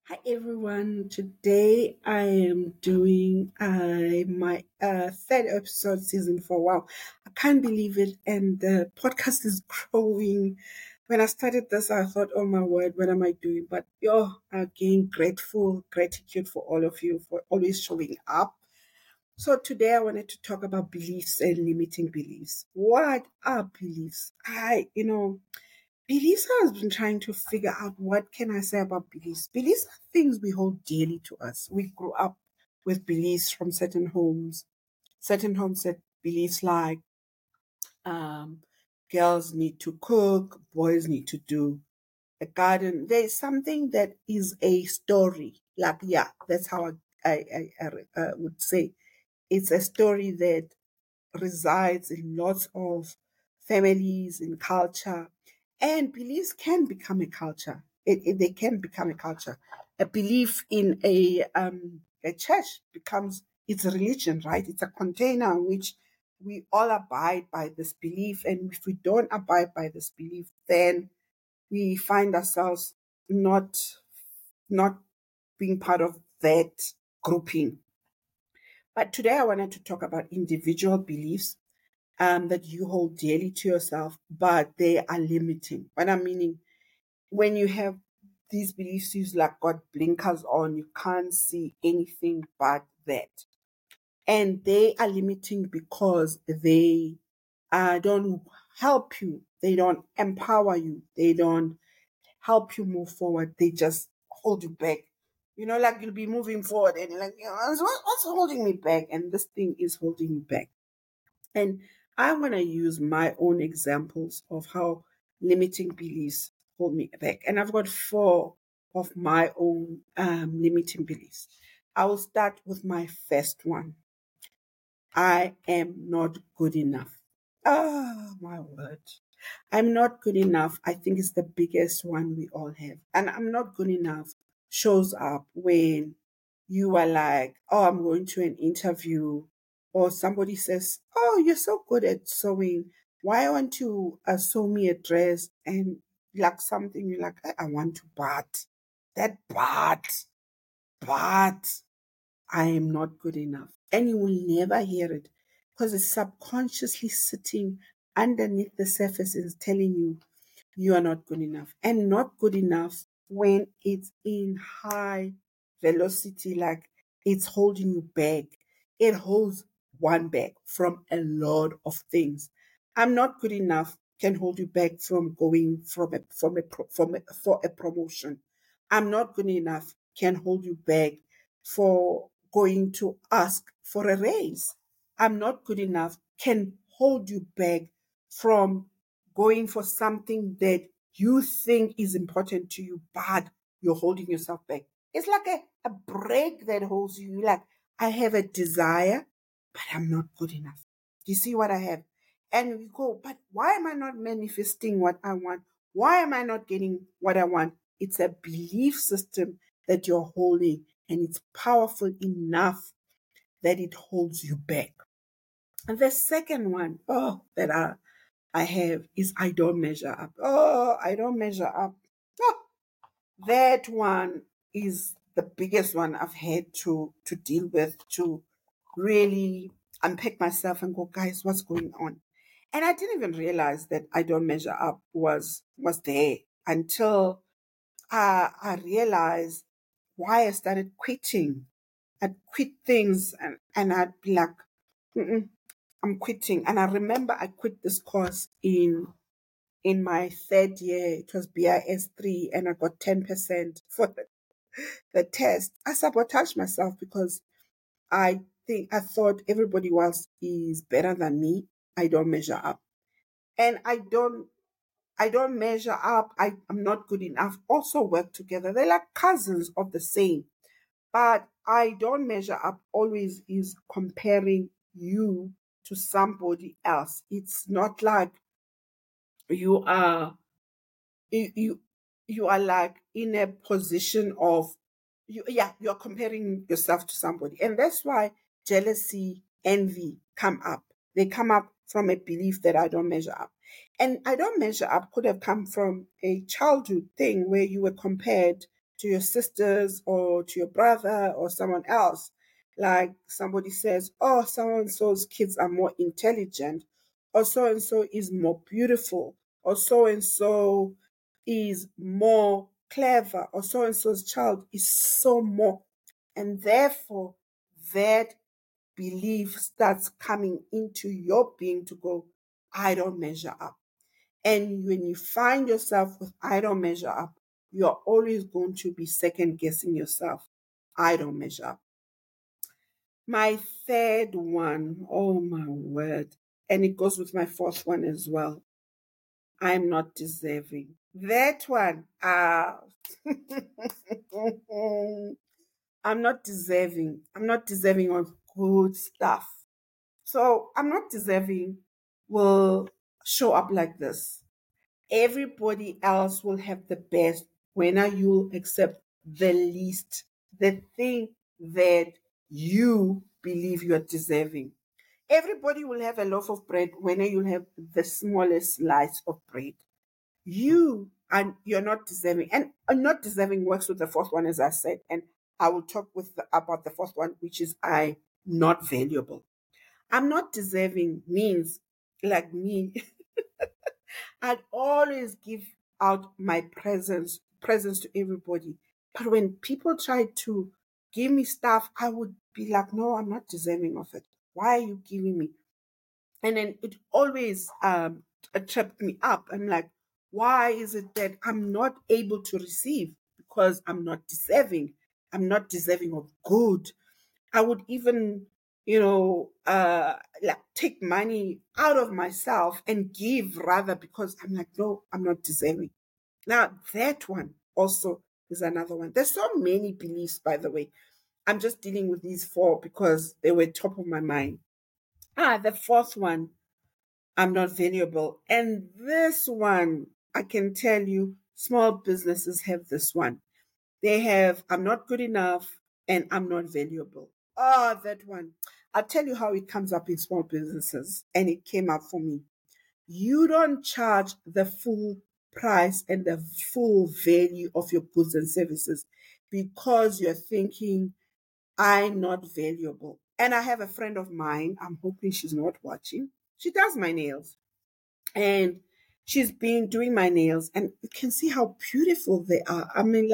Hi everyone. Today I am doing my third episode season for wow. I can't believe it, and the podcast is growing. When I started this, I thought, "Oh my word, what am I doing?" But again, gratitude for all of you for always showing up. So today I wanted to talk about beliefs and limiting beliefs. What are beliefs? Beliefs, I've been trying to figure out what can I say about beliefs. Beliefs are things we hold dearly to us. We grew up with beliefs from certain homes. Certain homes said beliefs like um, girls need to cook, boys need to do a garden. There's something that is a story. Like, yeah, that's how I would say. It's a story that resides in lots of families in culture, and beliefs can become a culture. They can become a culture. A belief in a church becomes it's a religion, right? It's a container in which we all abide by this belief, and if we don't abide by this belief, then we find ourselves not not being part of that grouping. But today I wanted to talk about individual beliefs that you hold dearly to yourself, but they are limiting. What I'm meaning, when you have these beliefs, you like got blinkers on, you can't see anything but that. And they are limiting because they don't help you, they don't empower you, they don't help you move forward, they just hold you back. Like you'll be moving forward and you're like, what's holding me back? And this thing is holding you back. And I'm going to use my own examples of how limiting beliefs hold me back. And I've got four of my own limiting beliefs. I will start with my first one. I am not good enough. Oh, my word. I'm not good enough. I think it's the biggest one we all have. And I'm not good enough shows up when you are like, oh, I'm going to an interview, or somebody says, oh, you're so good at sewing. Why won't you sew me a dress? And like something you're like, I want to, but I am not good enough. And you will never hear it because it's subconsciously sitting underneath the surface and is telling you you are not good enough. And not good enough when it's in high velocity, like it's holding you back. It holds one back from a lot of things. I'm not good enough can hold you back from going for a promotion. I'm not good enough can hold you back for going to ask for a raise. I'm not good enough can hold you back from going for something that you think is important to you, but you're holding yourself back. It's like a brake that holds you. You're like, I have a desire, but I'm not good enough. Do you see what I have? And you go, but why am I not manifesting what I want? Why am I not getting what I want? It's a belief system that you're holding, and it's powerful enough that it holds you back. And the second one, that I have is I don't measure up. Oh, I don't measure up. Oh, that one is the biggest one I've had to deal with, to really unpack myself and go, guys, what's going on? And I didn't even realize that I don't measure up was there until I realized why I started quitting. I'd quit things, and I'd be like, "Mm-mm, I'm quitting." And I remember I quit this course in my third year. It was BIS 3, and I got 10% for the test. I sabotaged myself because I thought everybody else is better than me. I don't measure up. And I don't measure up. I'm not good enough. Also work together. They're like cousins of the same. But I don't measure up always is comparing you to somebody else. It's not like you are you you are like in a position of you're comparing yourself to somebody. And that's why jealousy, envy come up. They come up from a belief that I don't measure up. And I don't measure up could have come from a childhood thing where you were compared to your sisters or to your brother or someone else. Like somebody says, oh, so and so's kids are more intelligent, or so and so is more beautiful, or so and so is more clever, or so and so's child is so more. And therefore, that belief starts coming into your being to go, I don't measure up. And when you find yourself with I don't measure up, you're always going to be second guessing yourself. I don't measure up. My third one, oh my word, and it goes with my fourth one as well. I'm not deserving. That one, I'm not deserving. I'm not deserving of good stuff. So I'm not deserving will show up like this. Everybody else will have the best when you accept the least, the thing that you believe you are deserving. Everybody will have a loaf of bread when you'll have the smallest slice of bread. You're not deserving, and not deserving works with the fourth one, as I said, and I will talk about the fourth one, which is I not valuable. I'm not deserving means, like me, I'd always give out my presence to everybody. But when people try to give me stuff, I would be like, no, I'm not deserving of it. Why are you giving me? And then it always tripped me up. I'm like, why is it that I'm not able to receive? Because I'm not deserving. I'm not deserving of good. I would even, like take money out of myself and give rather, because I'm like, no, I'm not deserving. Now, that one also is another one. There's so many beliefs, by the way. I'm just dealing with these four because they were top of my mind. The fourth one, I'm not valuable. And this one, I can tell you, small businesses have this one. They have, I'm not good enough and I'm not valuable. Oh, that one. I'll tell you how it comes up in small businesses, and it came up for me. You don't charge the full price and the full value of your goods and services because you're thinking, I'm not valuable. And I have a friend of mine, I'm hoping she's not watching. She does my nails, and she's been doing my nails, and you can see how beautiful they are. I mean,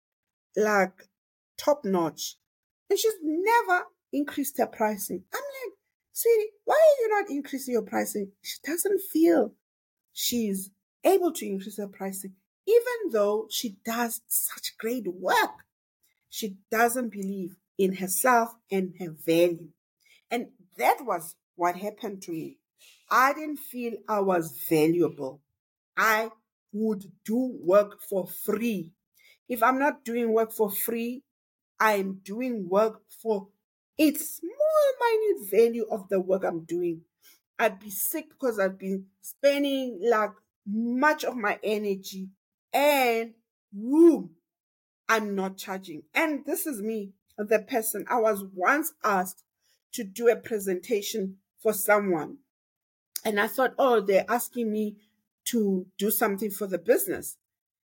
like top notch. And she's never increased her pricing. I'm like, sweetie, why are you not increasing your pricing? She doesn't feel she's able to increase her pricing, even though she does such great work. She doesn't believe in herself and her value. And that was what happened to me. I didn't feel I was valuable. I would do work for free. If I'm not doing work for free, I'm doing work for its small, minute value of the work I'm doing. I'd be sick because I've been spending like much of my energy, and woo, I'm not charging. And this is me, the person. I was once asked to do a presentation for someone, and I thought, oh, they're asking me to do something for the business.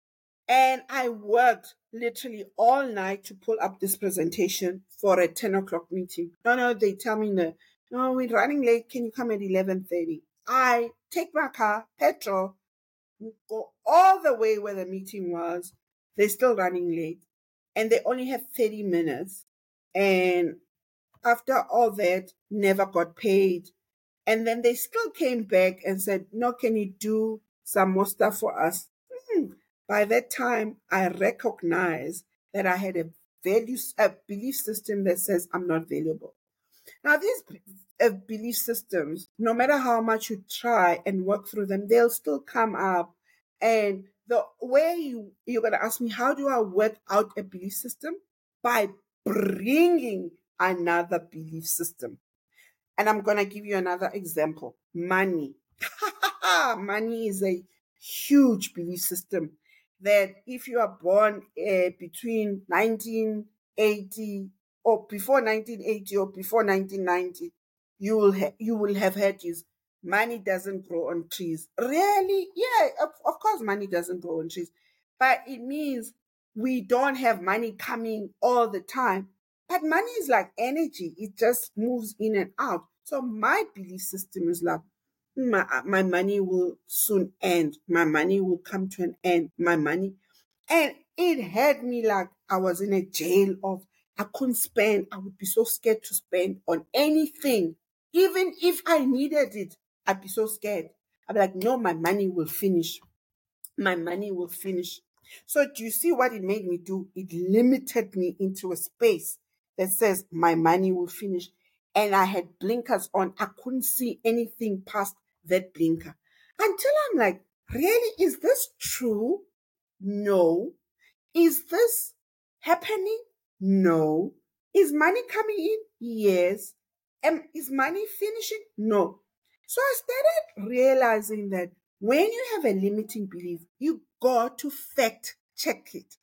And I worked literally all night to pull up this presentation for a 10 o'clock meeting. No, they tell me, no, we're running late. Can you come at 11:30? I take my car, petrol, go all the way where the meeting was. They're still running late. And they only have 30 minutes. And after all that, never got paid. And then they still came back and said, no, can you do some more stuff for us? By that time, I recognized that I had a belief system that says I'm not valuable. Now, these belief systems, no matter how much you try and work through them, they'll still come up. And the way you're going to ask me, how do I work out a belief system? By bringing another belief system. And I'm going to give you another example. Money. Money is a huge belief system that if you are born between 1980 or before 1980 or before 1990, you will have heard this. Money doesn't grow on trees. Really? Yeah, of course money doesn't grow on trees. But it means we don't have money coming all the time. But money is like energy, it just moves in and out. So my belief system is like, my money will soon end. My money will come to an end. My money. And it had me like I was in a jail of, I couldn't spend. I would be so scared to spend on anything. Even if I needed it, I'd be so scared. I'd be like, no, my money will finish. My money will finish. So do you see what it made me do? It limited me into a space that says my money will finish. And I had blinkers on. I couldn't see anything past that blinker. Until I'm like, really? Is this true? No. Is this happening? No. Is money coming in? Yes. Is money finishing? No. So I started realizing that when you have a limiting belief, you got to fact check it.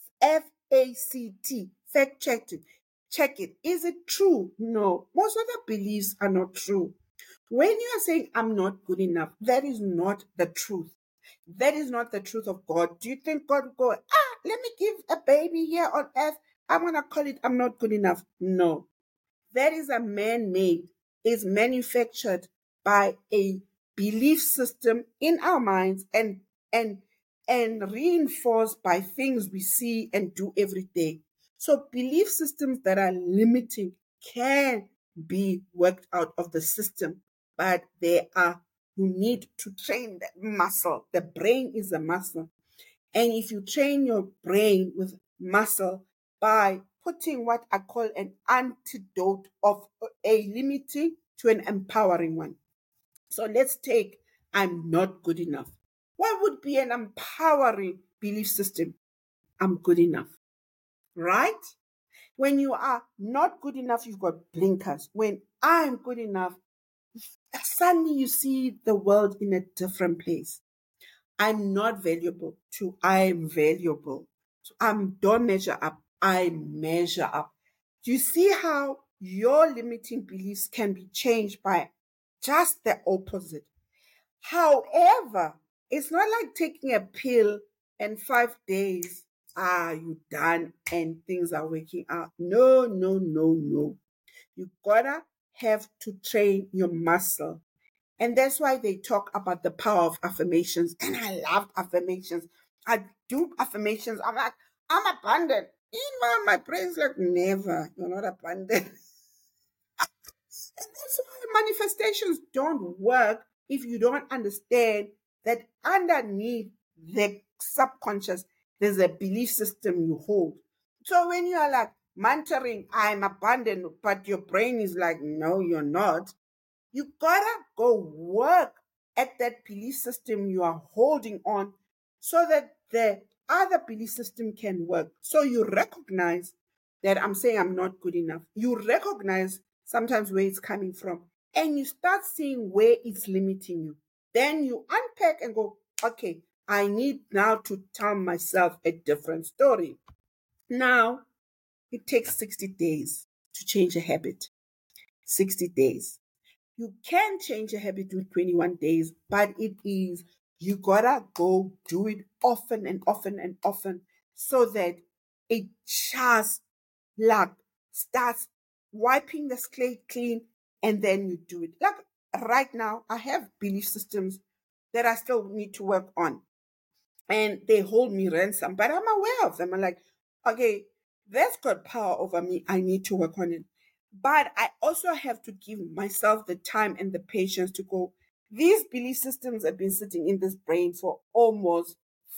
FACT, fact check it. Check it. Is it true? No. Most of the beliefs are not true. When you are saying, I'm not good enough, that is not the truth. That is not the truth of God. Do you think God will go, let me give a baby here on earth? I'm going to call it, I'm not good enough? No. That is a man-made, is manufactured by a belief system in our minds and reinforced by things we see and do every day. So belief systems that are limiting can be worked out of the system, but you need to train that muscle. The brain is a muscle. And if you train your brain with muscle by putting what I call an antidote of a limiting to an empowering one. So let's take, I'm not good enough. What would be an empowering belief system? I'm good enough, right? When you are not good enough, you've got blinkers. When I'm good enough, suddenly you see the world in a different place. I'm not valuable to I'm valuable. So don't measure up. I measure up. Do you see how your limiting beliefs can be changed by just the opposite? However, it's not like taking a pill and 5 days, you done and things are working out. No, no, no, no. You gotta have to train your muscle. And that's why they talk about the power of affirmations. And I love affirmations. I do affirmations. I'm like, I'm abundant. In my brain's like, never, you're not abundant. And that's why manifestations don't work if you don't understand that underneath the subconscious, there's a belief system you hold. So when you are like mantering, I'm abundant, but your brain is like, no, you're not. You gotta go work at that belief system you are holding on so that the other belief system can work. So you recognize that I'm saying I'm not good enough. You recognize sometimes where it's coming from and you start seeing where it's limiting you. Then you unpack and go, okay, I need now to tell myself a different story. Now, it takes 60 days to change a habit. 60 days. You can change a habit with 21 days, but you gotta go do it often and often and often so that it just like starts wiping the slate clean and then you do it. Like right now, I have belief systems that I still need to work on and they hold me ransom, but I'm aware of them. I'm like, okay, that's got power over me. I need to work on it. But I also have to give myself the time and the patience to go, these belief systems have been sitting in this brain for almost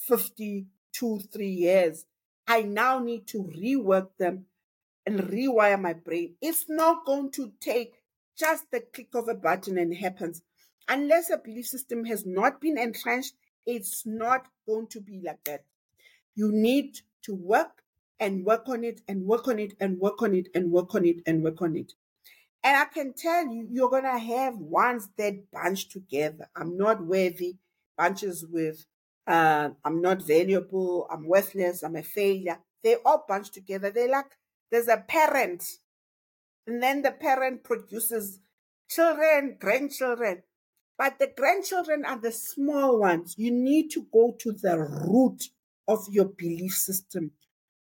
3 years. I now need to rework them and rewire my brain. It's not going to take just the click of a button and it happens. Unless a belief system has not been entrenched, it's not going to be like that. You need to work and work on it and work on it and work on it and work on it and work on it. And I can tell you, you're going to have ones that bunch together. I'm not worthy, bunches with, I'm not valuable, I'm worthless, I'm a failure. They all bunch together. They're like, there's a parent, and then the parent produces children, grandchildren. But the grandchildren are the small ones. You need to go to the root of your belief system.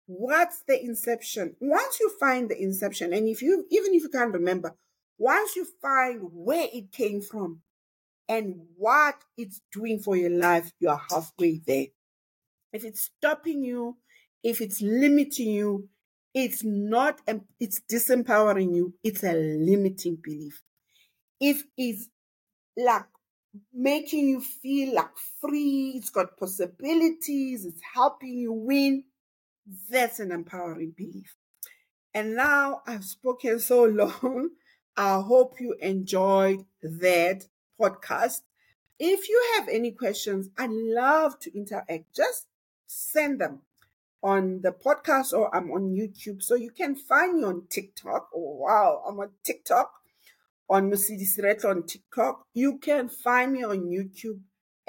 What's the inception? Once you find the inception, and even if you can't remember, once you find where it came from and what it's doing for your life, you are halfway there. If it's stopping you, if it's limiting you, it's not, it's disempowering you, it's a limiting belief. If it's like making you feel like free, it's got possibilities, it's helping you win, that's an empowering belief. And now I've spoken so long. I hope you enjoyed that podcast. If you have any questions, I'd love to interact. Just send them on the podcast, or I'm on YouTube. So you can find me on TikTok. Oh, wow. I'm on TikTok, on Mosidi Siretlo on TikTok. You can find me on YouTube,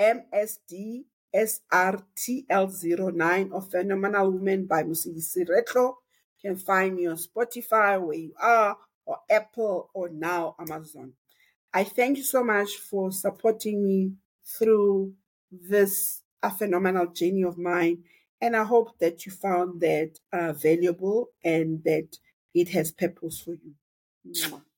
MSDSRTL09, or Phenomenal Woman by Mosidi Siretlo. You can find me on Spotify, where you are, or Apple, or now Amazon. I thank you so much for supporting me through this phenomenal journey of mine. And I hope that you found that valuable and that it has purpose for you. Mwah.